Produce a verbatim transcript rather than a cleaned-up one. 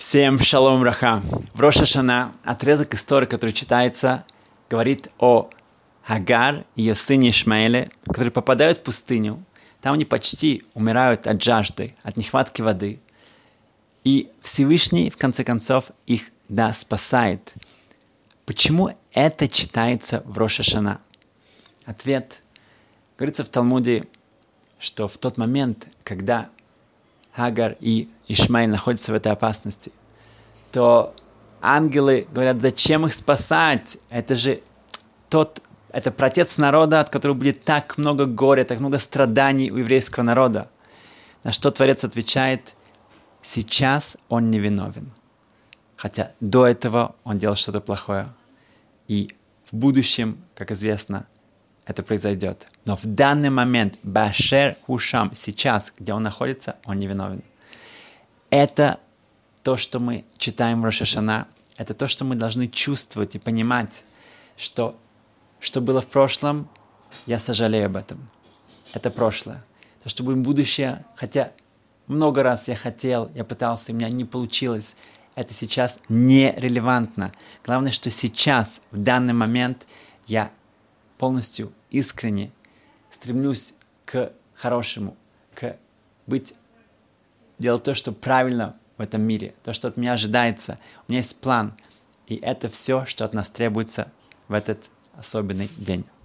Всем шалом браха. В Рош ха-Шана отрезок истории, который читается, говорит о Агар и ее сыне Ишмаэле, которые попадают в пустыню. Там они почти умирают от жажды, от нехватки воды. И Всевышний, в конце концов, их, да, спасает. Почему это читается в Рош ха-Шана? Ответ. Говорится в Талмуде, что в тот момент, когда Агар и Ишмаэль находятся в этой опасности, то ангелы говорят, зачем их спасать? Это же тот, это протец народа, от которого будет так много горя, так много страданий у еврейского народа. На что Творец отвечает, сейчас он не виновен. Хотя до этого он делал что-то плохое. И в будущем, как известно, это произойдет. Но в данный момент, Башер Хушам, сейчас, где он находится, он не виновен. Это то, что мы читаем в Рош ха-Шана, это то, что мы должны чувствовать и понимать, что, что было в прошлом, я сожалею об этом. Это прошлое. То, что будет в будущее, хотя много раз я хотел, я пытался, у меня не получилось, это сейчас нерелевантно. Главное, что сейчас, в данный момент, я полностью искренне стремлюсь к хорошему, к быть, делать то, что правильно в этом мире, то, что от меня ожидается. У меня есть план, и это все, что от нас требуется в этот особенный день.